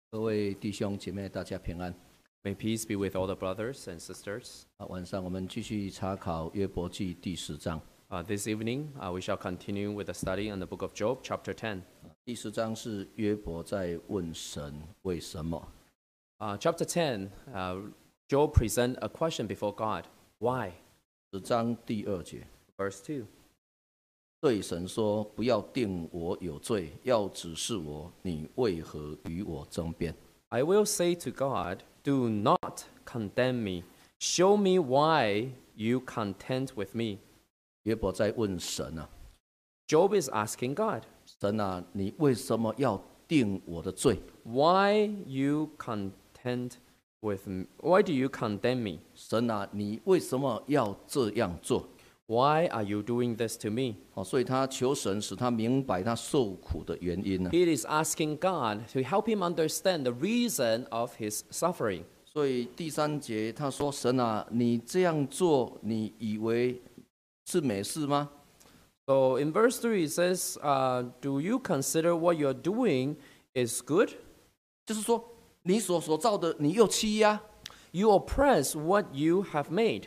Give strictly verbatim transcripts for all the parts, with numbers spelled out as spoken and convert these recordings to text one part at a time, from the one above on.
各位弟兄姐妹，大家平安。 May peace be with all the brothers and sisters. 啊，晚上我们继续查考约伯记第十章。 Uh, this evening, uh, we shall continue with the study on the book of Job, chapter ten. 第十章是约伯在问神为什么。 Uh, chapter ten, uh, Job presents a question before God. Why? 十章第二节， Verse two. 对神说：“不要定我有罪，要指示我，你为何与我争辩？” I will say to God, do not condemn me. Show me why you contend with me. 约伯在问神啊， Job is asking God, 神啊，你为什么要定我的罪？ why you contend with me? Why do you condemn me? 神啊，你为什么要这样做？ Why are you doing this to me? 哦，所以他求神使他明白他受苦的原因呢。 He is asking God to help him understand the reason of his suffering. 所以第三节他说：“神啊，你这样做，你以为是美事吗？ So in verse three it says, uh, do you consider what you're doing is good? 就是说，你所所造的，你又欺压。 You oppress what you have made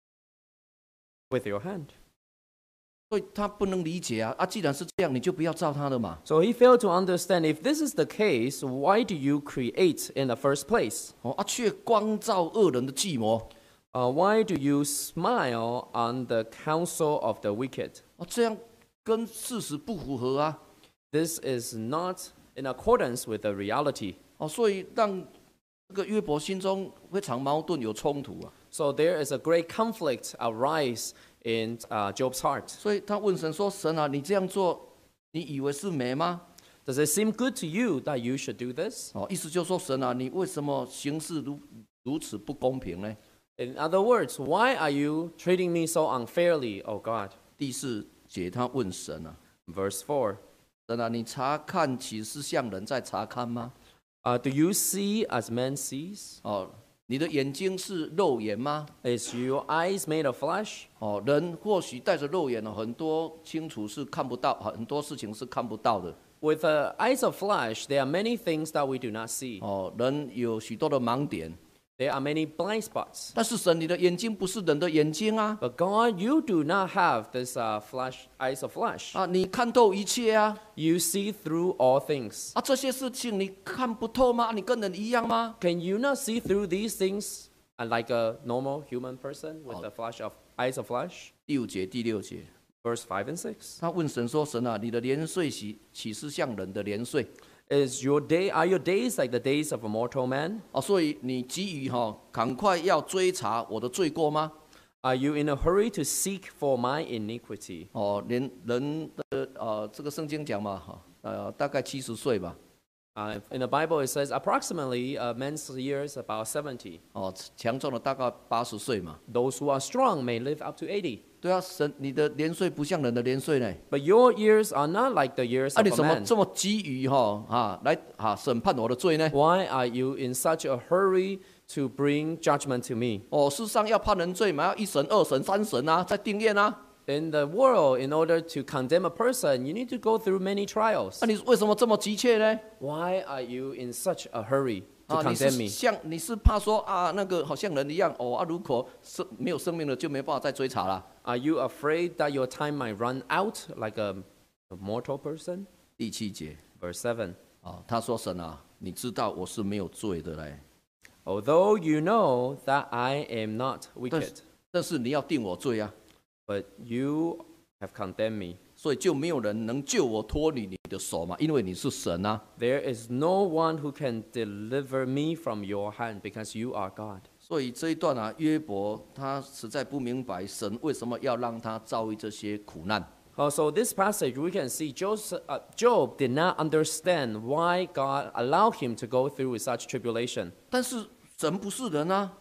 with your hand. 所以他不能理解啊！啊，既然是这样，你就不要造他的嘛。 So he failed to understand, if this is the case, why do you create in the first place? 哦啊，却光照恶人的计谋。 Uh, why do you smile on the counsel of the wicked? 哦，这样跟事实不符合啊！ This is not in accordance with the reality. 哦，所以让这个约伯心中非常矛盾，有冲突啊。 So there is a great conflict arise in uh, Job's heart. 所以他问神说：“神啊，你这样做，你以为是美吗？” Does it seem good to you that you should do this? 哦，意思就是说，神啊，你为什么行事如如此不公平呢？ In other words, why are you treating me so unfairly, O God? 第四节他问神啊， Verse four. 神啊，你查看岂是像人在查看吗？ Uh, do you see as man sees? 哦，你的眼睛是肉眼吗？ Is your eyes made of flesh? 哦，人或许带着肉眼，很多清楚是看不到，很多事情是看不到的。 With the eyes of flesh, there are many things that we do not see. 哦，人有许多的盲点， There are many blind spots. 但是神，你的眼睛不是人的眼睛啊！ But God, you do not have this uh, flesh, eyes of flesh. 啊，你看透一切啊！ You see through all things. 啊，这些事情你看不透吗？你跟人一样吗？ Can you not see through these things uh, like a normal human person with the flash of eyes of flesh? 第五节、第六节， Verse five and six. 他问神说：“神啊，你的年岁岂岂是像人的年岁？” Is your day are your days like the days of a mortal man? 哦，所以你急于哈，赶快要追查我的罪过吗？ Are you in a hurry to seek for my iniquity? 哦，连人的呃，这个圣经讲嘛，哈，呃，大概七十岁吧。 Uh, in the Bible, it says approximately a man's years about seventy. 哦，强壮的大概八十岁嘛。 Those who are strong may live up to eighty. 对啊，神，你的年岁不像人的年岁呢。 But your years are not like the years 啊， of 你 a 怎么 man. 这么急于哈啊来啊审判我的罪呢？ Why are you in such a hurry to bring judgment to me? 哦，世上要判人罪嘛，要一审、二审、三审啊，再定验啊。 In the world, in order to condemn a person, you need to go through many trials. 那、你为什么这么急切呢？ Why are you in such a hurry to 啊，你 condemn 是 me? 像你是怕说啊那个好像人一样哦啊，如果生没有生命了，就没办法再追查了。 Are you afraid that your time might run out like a, a mortal person? 第七节 Verse seven. 啊，他说神啊，你知道我是没有罪的嘞， Although you know that I am not 但 wicked, 是但是你要定我罪啊， but you have condemned me. 所以就没有人能救我脱离你的手嘛，因为你是神啊。 There is no one who can deliver me from your hand because you are God. 所以这一段啊，约伯他实在不明白神为什么要让他遭遇这些苦难。 Uh, so this passage, we can see Joseph, uh, Job did not understand why God allowed him to go through with such tribulation. 但是神不是人啊，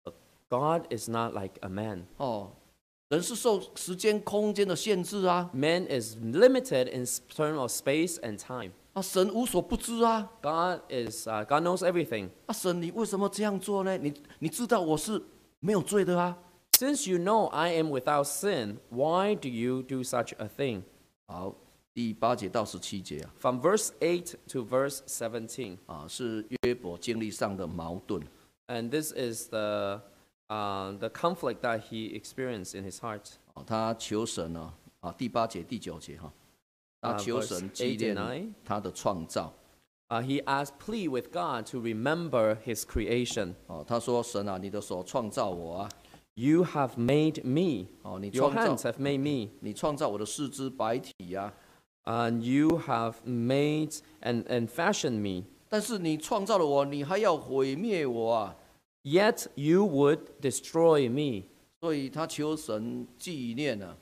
God is not like a man. 哦，人是受时间、空间的限制啊， Man is limited in terms of space and time. 啊，神无所不知啊， God is uh, God knows everything. 啊，神你为什么这样做呢？你你知道我是没有罪的啊。 Since you know I am without sin, why do you do such a thing? 好， 第八节到十七节啊， From verse eight to verse seventeen. 啊是约伯经历上的矛盾。 And this is the, uh, the conflict that he experienced in his heart. 啊他求神呢，啊第八节第九节哈，他 Uh, 求 verse 神纪 eight and 念 nine. 他的创造。 Uh, he asked, plead with God to remember his creation. 哦，他说神啊，你的手创造我啊， You have made me. 哦你 Your 创 hands 造 have made me. 你创造我的四肢百体呀、 And you have made and, and fashioned me. 但是你创造了我，你还要毁灭我啊！ Yet you would destroy me. 所以他求神纪念啊，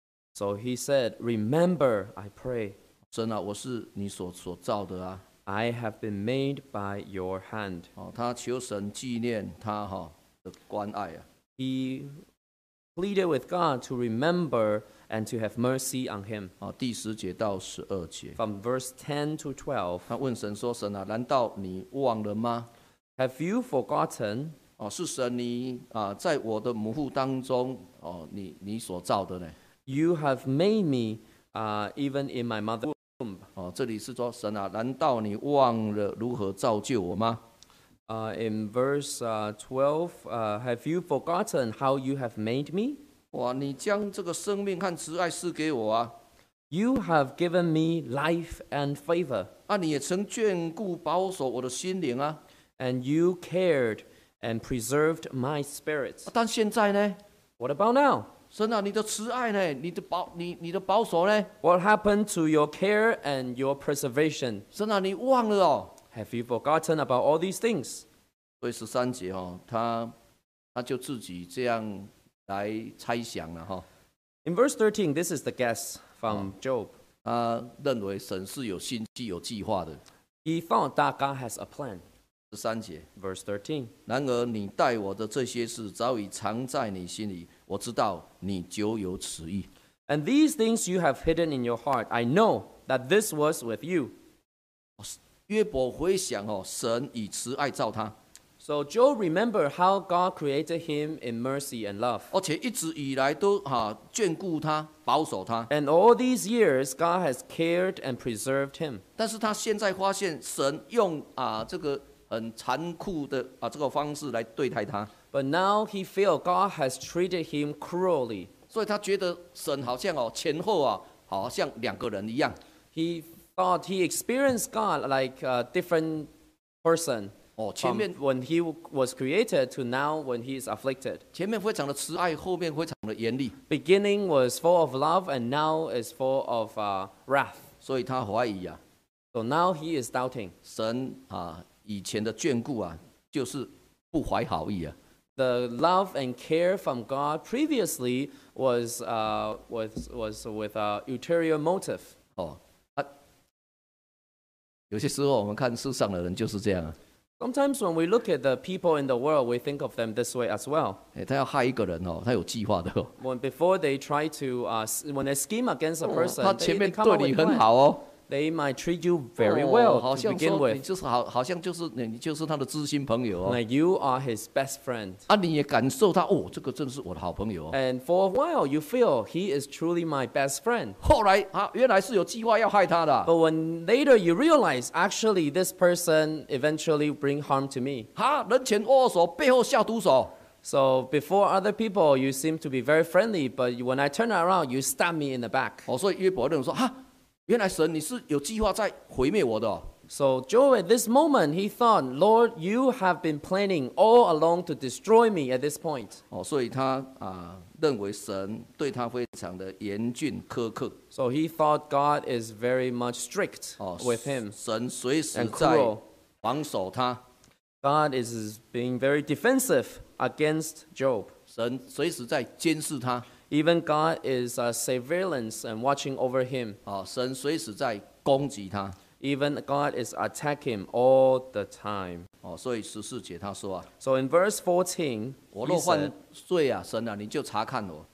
So he said, remember, I pray, 神啊，我是你所所造的啊。 I have been made by your hand. 哦，他求神纪念他哈、的关爱啊。 He pleaded with God to remember and to have mercy on him. 哦，第十节到十二节， From verse ten to twelve, 他问神说：“神啊，难道你忘了吗？ have you forgotten? 哦，是神你啊，在我的母腹当中，哦，你你所造的呢？ You have made me uh, even in my mother's womb. 哦，这里是说神啊，难道你忘了如何造就我吗？ Uh, in verse uh, twelve, uh, have you forgotten how you have made me? 哇，你将这个生命和慈爱赐给我啊！ You have given me life and favor, 啊，你也曾眷顾保守我的心灵啊！ and you cared and preserved my spirit. 啊但现在呢， What about now? 神啊，你的慈爱呢？你的保你你的保守呢？ What happened to your care and your preservation? 神啊，你忘了哦。 Have you forgotten about all these things? 所以十三节哦，他他就自己这样来猜想了哈、 In verse thirteen, this is the guess from Job. 他认为神是有心机、有计划的。 He thought that God has a plan. 十三节， Verse thirteen. 然而你待我的这些事早已藏在你心里，我知道你久有此意。 And these things you have hidden in your heart, I know that this was with you. 约伯回想哦，神以慈爱造他， So Job remembered how God created him in mercy and love. 而且一直以来都哈、眷顾他、保守他。 And all these years, God has cared and preserved him. 但是他现在发现神用啊这个很残酷的啊这个方式来对待他， But now he felt God has treated him cruelly. 所以他觉得神好像哦前后啊好像两个人一样。 He thought he experienced God like a different person 哦，前 from 面 when he was created to now when he is afflicted. 前面非常的慈爱，后面非常的严厉， Beginning was full of love and now is full of uh, wrath. 所以他怀疑啊， So now he is doubting. 神啊以前的眷顾啊，就是不怀好意啊。 The love and care from God previously was uh, was was with a ulterior motive. 哦，啊，有些时候我们看世上的人就是这样啊， Sometimes when we look at the people in the world, we think of them this way as well. 哎，他要害一个人哦，他有计划的哦， When before they try to uh, s- when they scheme against a 哦 person, 他 they, 前 they 面 come 对 up 你 with 很 plan. 好哦。 They might treat you very 哦 well 好 to 像 begin 说你 with, 就是好，好像就是你就是他的知心朋友哦。 like you are his best friend. 啊，你也感受他哦，这个真是我的好朋友哦。 And for a while, you feel he is truly my best friend. 后来啊，原来是有计划要害他的啊、 But when later you realize, actually, this person eventually bring harm to me. 哈，人前握手，背后下毒手。 So before other people, you seem to be very friendly, but when I turn around, you stab me in the back. 哦，所以约伯认为说，哈，原来神你是有计划在毁灭我的、哦。 So Job, at this moment, he thought, Lord, you have been planning all along to destroy me at this point. 哦，所以他啊认为神对他非常的严峻苛刻。 So he thought God is very much strict 哦 with him 神随时 and 在 cruel. 防守他， God is being very defensive against Job. 神随时在监视他。 Even God is uh, surveillance and watching over him. 哦，神随时在攻击他。 Even God is attacking him all the time. 哦，所以十四节他说啊， So in verse fourteen, 我 he 若 said, 犯罪啊，神啊，你就查看我，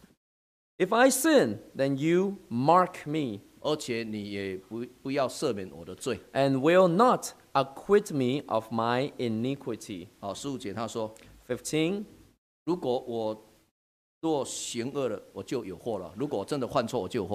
If I sin, then you mark me 而且你也不不要赦免我的罪。 and will not acquit me of my iniquity. 好，十五节他说， fifteen, 如果我若行恶了，我就有祸了；如果我真的犯错，我就有祸了。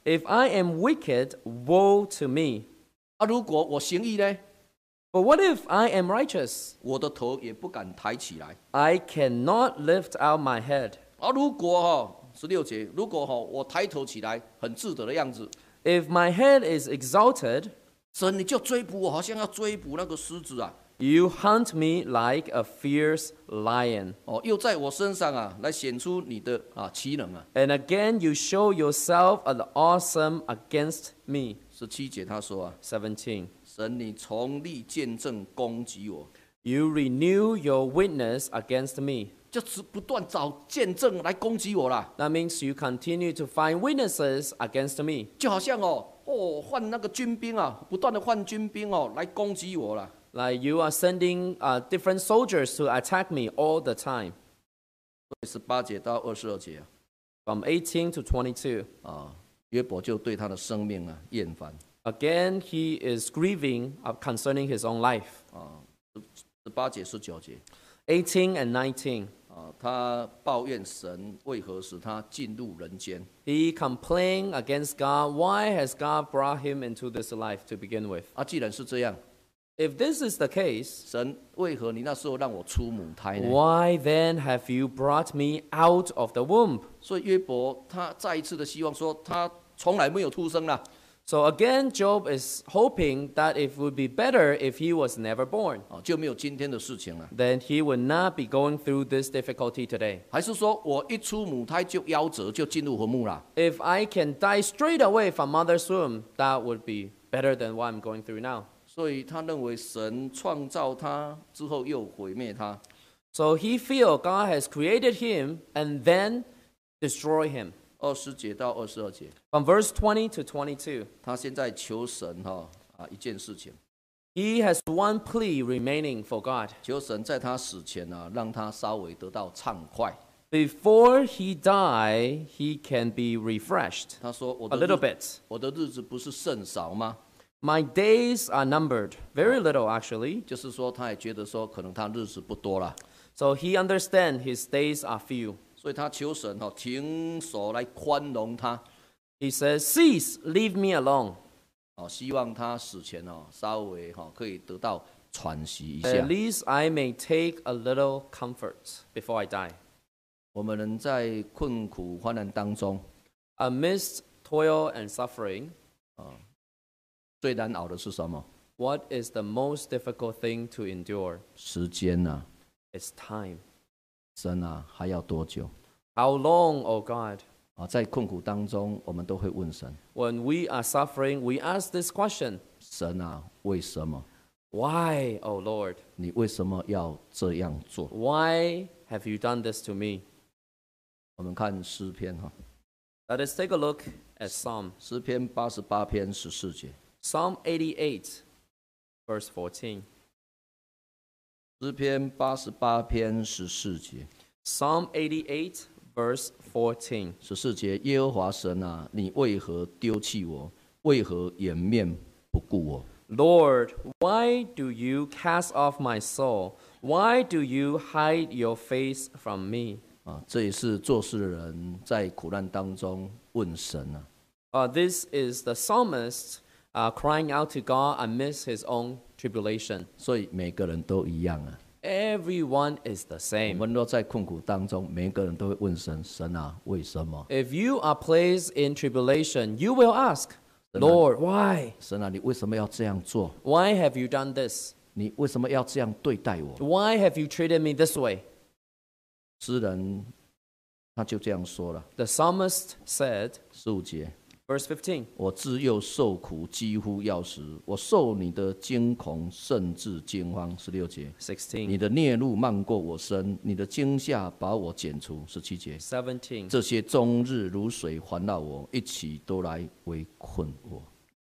If I am wicked, woe to me. 啊，如果我行义呢， But what if I am righteous? 我的头也不敢抬起来。 I cannot lift out my head. 啊，如果哈十六节，如果哈我抬头起来很自得的样子， If my head is exalted, 神你就追捕我，好像要追捕那个狮子啊！ you hunt me like a fierce lion. 哦，又在我身上啊来显出你的啊奇能啊！ And again you show yourself as awesome against me. 十七节他说啊， seventeen. 神你重力见证攻击我， You renew your witness against me. 就是不断找见证来攻击我啦， That means you continue to find witnesses against me. 就好像哦哦换那个军兵啊，不断的换军兵哦来攻击我啦。 Like you are sending uh, different soldiers to attack me all the time. 十八节到二十二节啊， From eighteen to twenty-two. 啊约伯就对他的生命啊厌烦 Again, he is grieving uh, concerning his own life. 啊，十八节十九节 eighteen and nineteen. 啊，他抱怨神为何使他进入人间。 He complained against God. Why has God brought him into this life to begin with? 啊，既然是这样， If this is the case, 神为何你那时候让我出母胎呢？ why then have you brought me out of the womb? 所以约伯他再一次的希望说，他从来没有出生啦。 So again, Job is hoping that it would be better if he was never born. 啊，就没有今天的事情了。 Then he would not be going through this difficulty today. 还是说我一出母胎就夭折，就进入坟墓啦？ If I can die straight away from mother's womb, that would be better than what I'm going through now. 所以他认为神创造他之后又毁灭他， So he feel God has created him and then destroy him. 二十节到二十二节， From verse twenty to twenty-two, 他现在求神哈啊一件事情， he has one plea remaining for God. 求神在他死前啊，让他稍微得到畅快。 Before he die, he can be refreshed 他说：“我 a 的 little 日 bit. 我的日子不是甚少吗？” My days are numbered, very little actually. 就是说，他也觉得说，可能他日子不多了， So he understands his days are few. 所以他求神哈停手来宽容他， He says, "Cease, leave me alone. 哦，希望他死前哦稍微哈可以得到喘息一 At 下。 least I may take a little comfort before I die." 我们人在困苦患难当中， Amidst toil and suffering, 最难熬的是什么？ what is the most difficult thing to endure? 时间呐、啊， It's time. 神啊，还要多久？ How long, O God? 啊，在困苦当中，我们都会问神： When we are suffering, we ask this question: 神啊，为什么？ Why, O Lord? 你为什么要这样做？ Why have you done this to me? 我们看诗篇哈， Let us take a look at Psalm. 诗篇八十八篇十四节， Psalm eighty-eight, verse fourteen. 诗篇八十八篇十四节， Psalm eighty-eight, verse fourteen. 十四节，耶和华神啊，你为何丢弃我？为何掩面不顾我？ Lord, why do you cast off my soul? Why do you hide your face from me? 啊，这也是做事的人在苦难当中问神啊。 Uh, this is the psalmist uh, crying out to God amidst his own tribulation. 所以每个人都一样啊。 Everyone is the 我 same. 们若在困苦当中，每个人都会问神：神啊，为什么？ If you are placed in tribulation, you will ask, Lord, why? 神啊，你为什么要这样做？ Why have you done this? 你为什么要这样对待我？ Why have you treated me this way? 诗人他就这样说了， The psalmist said, 十五节： verse fifteen, 我自幼受苦，几乎要死；我受你的惊恐，甚至惊慌。十六节：你 sixteen, 的孽怒漫过我身，你的惊吓把我剪除。十七节： seventeen. 这些终日如水环绕我，一起都来围困我。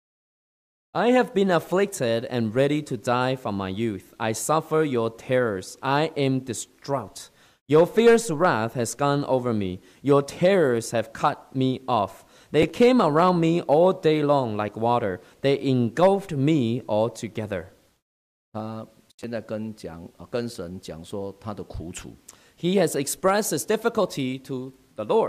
I have been afflicted and ready to die from my youth. I suffer your terrors. I am distraught. Your fierce wrath has gone over me. Your terrors have cut me off. They came around me all day long like water. They engulfed me altogether. 他现在跟讲啊，跟神讲说他的苦楚 He has expressed his difficulty to the Lord.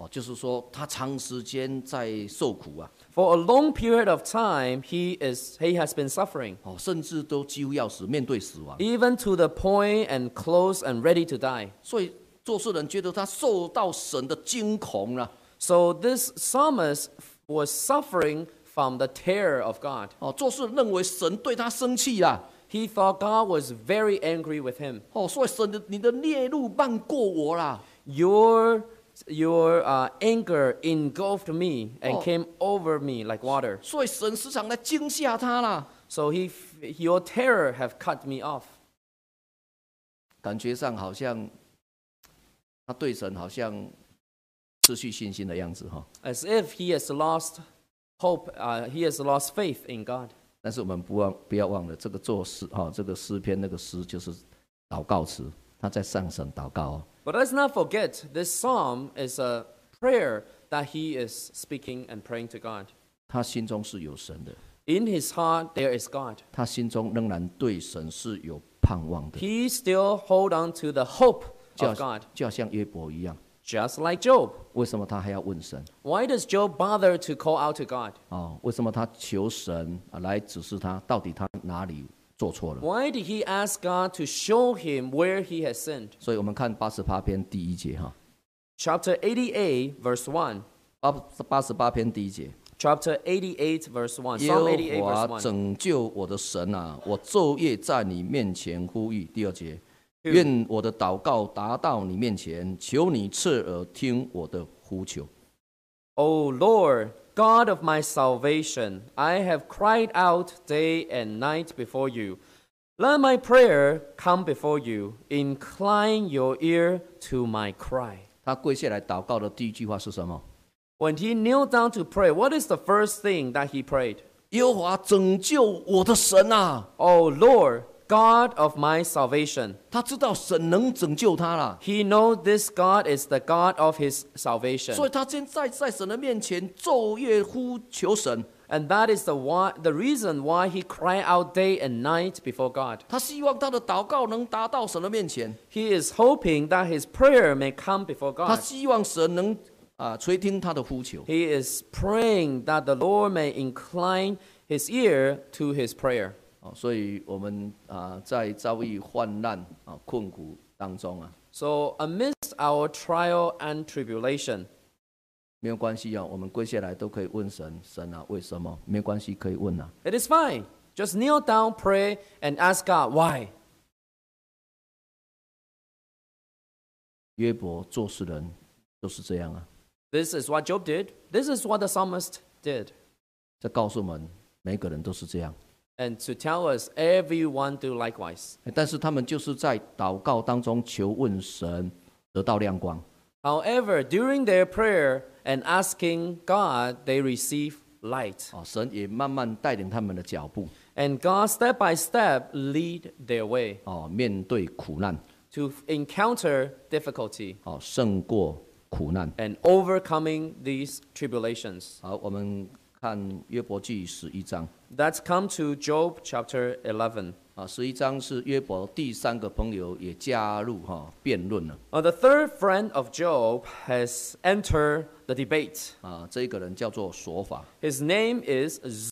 哦，就是说他长时间在受苦啊， For a long period of time, he is he has been suffering, 哦，甚至都几乎要死，面对死亡。 even to the point and close and ready to die. 所以做事人觉得他受到神的惊恐了、啊。 So this psalmist was suffering from the terror of God. 哦，做事人认为神对他生气啊。 He thought God was very angry with him. 哦，所以神的你的烈怒漫过我啦。 Your your uh, anger engulfed me and Oh. came over me like water. 所以神时常来惊吓他啦。 So he, your terror have cut me off. 感觉上好像他对神好像失去信心的样子哈。 As if he has lost hope, uh, he has lost faith in God. 但是我们不忘不要忘了，这个作诗哈，这个诗篇那个诗就是祷告词，他在向神祷告哦。 But let's not forget, this psalm is a prayer that he is speaking and praying to God. 他心中是有神的， In his heart, there is God. 他心中仍然对神是有盼望的， He still hold on to the hope 就 of 好 God, 就好像约伯一样。 just like Job. 为什么他还要问神？ Why does Job bother to call out to God? 哦，为什么他求神啊来指示他到底他哪里做错了？ Why did he ask God to show him where he has sinned? 所以我们看八十八篇第一节哈， Chapter eighty-eight, verse one. 八八十八篇第一节。 Chapter eighty-eight, verse one. 耶 Psalm 和 eighty-eight, 华 verse one. 拯救我的神啊，我昼夜在你面前呼吁。第二节，愿我的祷告达到你面前，求你侧耳听我的呼求。 O Lord, God of my salvation, I have cried out day and night before you. Let my prayer come before you. Incline your ear to my cry. 他跪下来祷告的第一句话是什么？ When he kneeled down to pray, what is the first thing that he prayed? 耶和华拯救我的神啊！ O Lord, God of my salvation. 他知道神能拯救他啦， He knows this God is the God of his salvation. 所以他现在在神的面前昼夜呼求神。 And that is the why, the reason why he cried out day and night before God. 他希望他的祷告能达到神的面前， He is hoping that his prayer may come before 他 God. 希望神能啊垂听他的呼求。 He is praying that the Lord may incline his ear to his prayer. 哦，所以我们啊在遭遇患难啊困苦当中啊， So amidst our trial and tribulation, 没有关系啊，我们跪下来都可以问神，神啊为什么？没关系，可以问啊。 it is fine. Just kneel down, pray, and ask God why. 约伯做事人都是这样啊， This is what Job did. This is what the psalmist did. 这告诉我们每个人都是这样。 And to tell us, everyone do likewise. 但是他们就是在祷告当中求问神，得到亮光。 However, during their prayer and asking God, they receive light. 哦，神也慢慢带领他们的脚步。 And God, step by step, lead their way 哦，面对苦难， to encounter difficulty 哦，胜过苦难。 and overcoming these tribulations. 好，我们看约伯记十一章。 Let's come to Job chapter eleven. 啊，十一章是约伯第三个朋友也加入哈、辩论了。 Uh, the third friend of Job has entered the debate. 啊，这个人叫做索法。 His name is